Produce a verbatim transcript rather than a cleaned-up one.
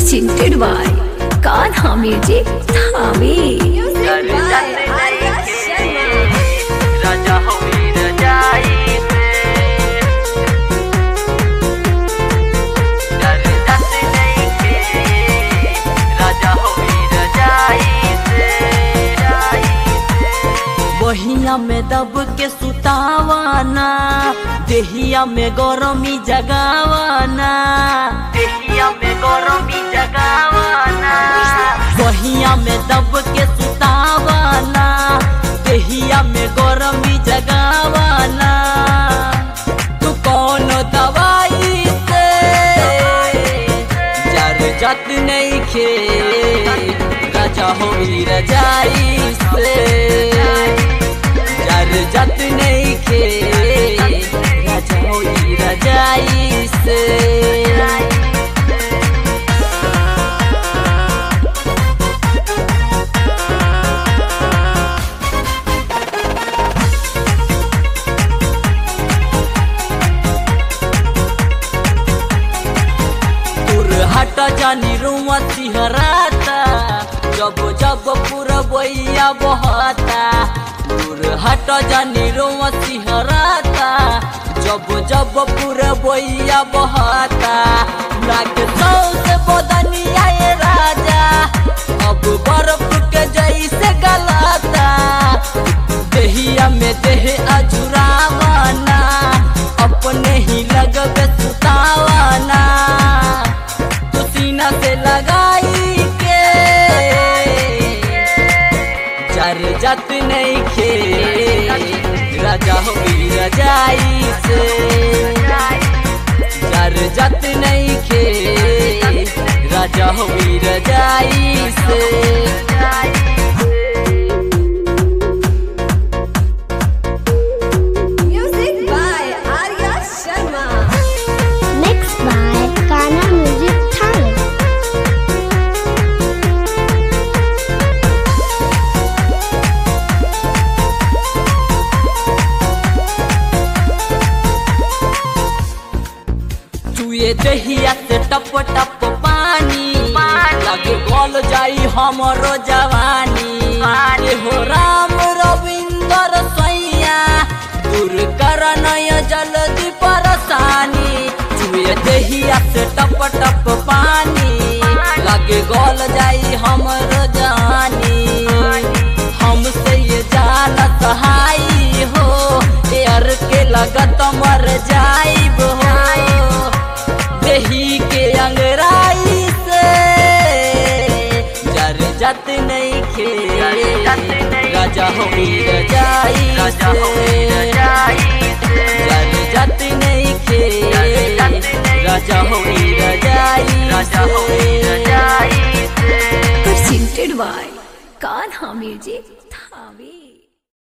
presented by Kanha Music Thami. Music by Arya Sharma. Raja ho veer jai se, dar das nahi ke. Raja ho veer jai se, jai se. बहिया में दब के सुतावाना, देहिया में गरमी जगावाना, देहिया में गरमी जगावाना, बहिया में दब के सुतावाना, देहिया में गरमी जगावाना। तू कौन दवाई से जर जत नहीं खे, राजा हो वीर जाई से जर जत नहीं खे, राजा हो वीर जाई से। हट जानी रुआ सिहराता, जब जब पूरा बोइया बहता। दूर हट जानी रुआ सिहराता, जब जब पूरा बोइया बहता। लाग सौ से बदनिया ये राजा, अब बर्फ के जैसे गलाता। देहिया में देह अजुरावाना, अपने ही लगबे सुतावाना। सीना से लगाई के जर जत नहीं खे, राजा हो वीर जाई से जर जत नहीं खे, राजा हो वीर जाई से। Music by Arya Sharma. Mixed by Kanha Music Thami. चुए दहिया से टप टप पानी, लगे गल जाई हमरो जवानी। ए हो राम रविंदर सैया, दूर कर नय जल्दी परेशानी। चुए दहिया से टप टप पानी, लगे गल जाई हमरो जवानी। हमसे ये जान सहाई हो, यार के लगत मर जाइब हो। देही के अंगराई से जर जत नहीं खे, राजा हो वीर जाई राजा हो वीर जाई से, जर जत नहीं खे, राजा हो वीर जाई राजा हो वीर जाई से। Presented by Kanha Music